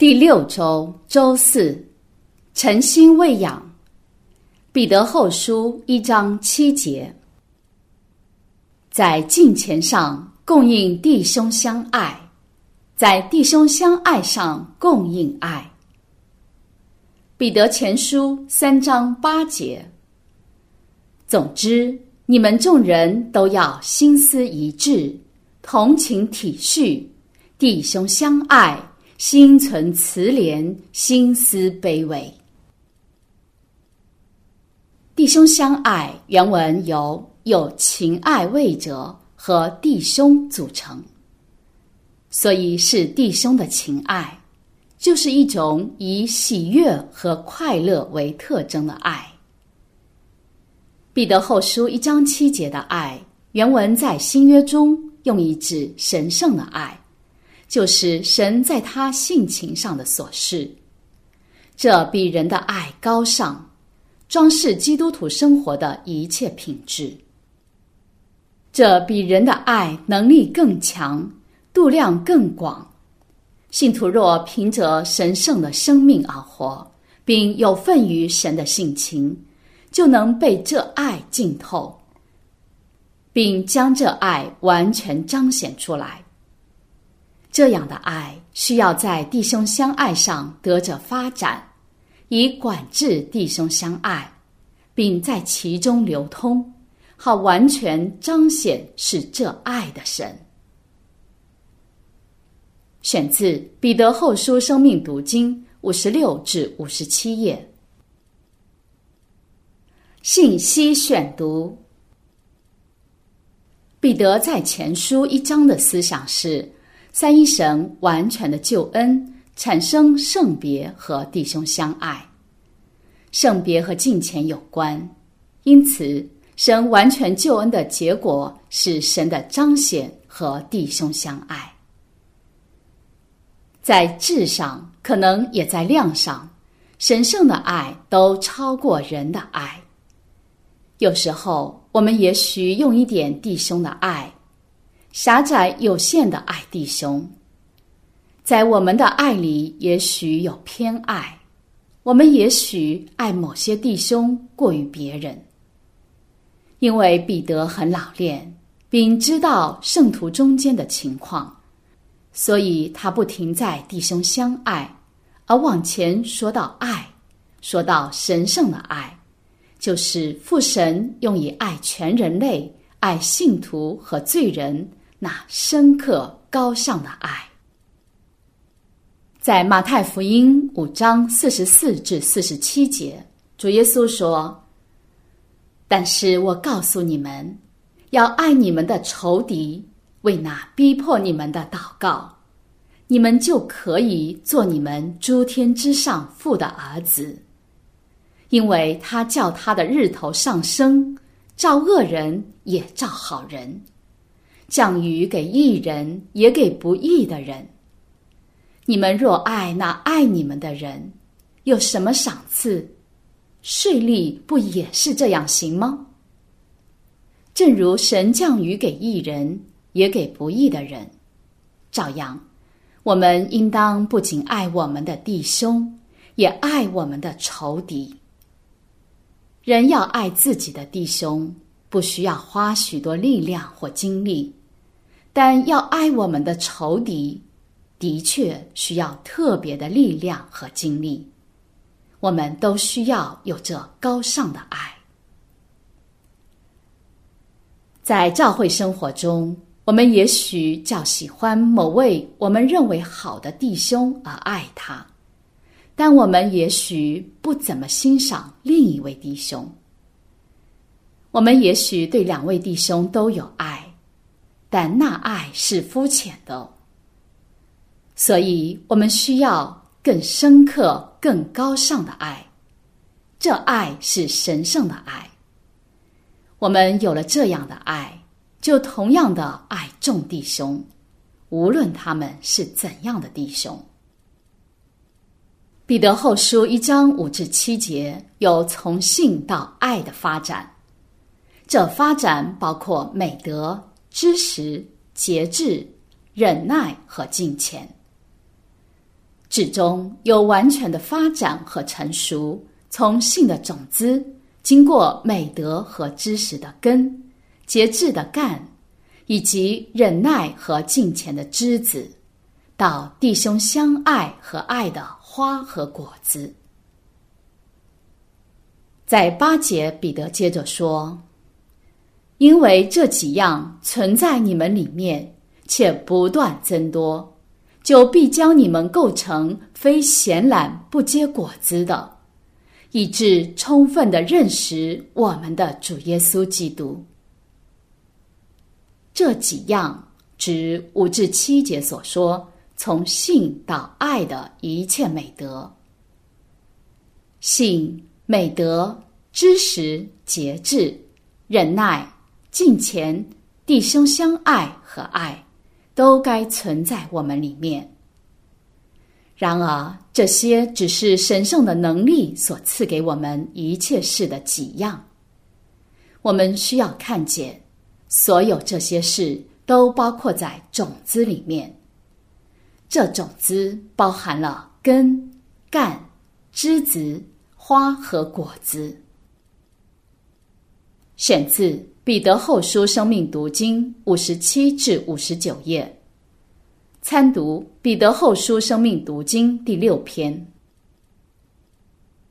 第6周周4，诚心喂养。彼得后书1章7节，在敬虔上供应弟兄相爱，在弟兄相爱上供应爱。彼得前书3章8节，总之，你们众人都要心思一致，同情体恤，弟兄相爱，心存慈怜，心思卑微。弟兄相爱原文有情爱未折和弟兄组成，所以是弟兄的情爱，就是一种以喜悦和快乐为特征的爱。彼得后书1章7节的爱，原文在新约中用以指神圣的爱，就是神在他性情上的所示，这比人的爱高尚，装饰基督徒生活的一切品质。这比人的爱能力更强，度量更广。信徒若凭着神圣的生命而活，并有份于神的性情，就能被这爱浸透，并将这爱完全彰显出来。这样的爱需要在弟兄相爱上得着发展，以管制弟兄相爱，并在其中流通，好完全彰显是这爱的神。选自彼得后书生命读经56至57页。信息选读。彼得在前书1章的思想是三一神完全的救恩产生圣别和弟兄相爱，圣别和敬虔有关，因此神完全救恩的结果是神的彰显和弟兄相爱。在质上，可能也在量上，神圣的爱都超过人的爱。有时候我们也许用一点弟兄的爱，狭窄有限的爱弟兄，在我们的爱里也许有偏爱，我们也许爱某些弟兄过于别人。因为彼得很老练，并知道圣徒中间的情况，所以他不停在弟兄相爱，而往前说到爱，说到神圣的爱，就是父神用以爱全人类，爱信徒和罪人，那深刻高尚的爱。在马太福音5章44至47节，主耶稣说，但是我告诉你们，要爱你们的仇敌，为那逼迫你们的祷告，你们就可以做你们诸天之上父的儿子。因为他叫他的日头上升，照恶人也照好人，降雨给义人也给不义的人。你们若爱那爱你们的人，有什么赏赐？税吏不也是这样行吗？正如神降雨给义人也给不义的人，照样我们应当不仅爱我们的弟兄，也爱我们的仇敌。人要爱自己的弟兄，不需要花许多力量或精力，但要爱我们的仇敌，的确需要特别的力量和精力。我们都需要有这高尚的爱。在教会生活中，我们也许较喜欢某位我们认为好的弟兄而爱他，但我们也许不怎么欣赏另一位弟兄。我们也许对2位弟兄都有爱，但那爱是肤浅的。所以我们需要更深刻、更高尚的爱，这爱是神圣的爱。我们有了这样的爱，就同样的爱众弟兄，无论他们是怎样的弟兄。彼得后书1章5至7节有从信到爱的发展，这发展包括美德、知识、节制、忍耐和敬虔。 至终有完全的发展和成熟，从信的种子，经过美德和知识的根，节制的干，以及忍耐和敬虔的枝子，到弟兄相爱和爱的花和果子。在8节，彼得接着说，因为这几样存在你们里面，且不断增多，就必将你们构成非闲懒不结果子的，以致充分地认识我们的主耶稣基督。这几样指5至7节所说从信到爱的一切美德。信、美德、知识、节制、忍耐、敬虔、弟兄相爱和爱，都该存在我们里面。然而，这些只是神圣的能力所赐给我们一切事的几样。我们需要看见，所有这些事都包括在种子里面。这种子包含了根、干、枝子、花和果子。选自彼得后书生命读经57至59页，参读彼得后书生命读经第6篇。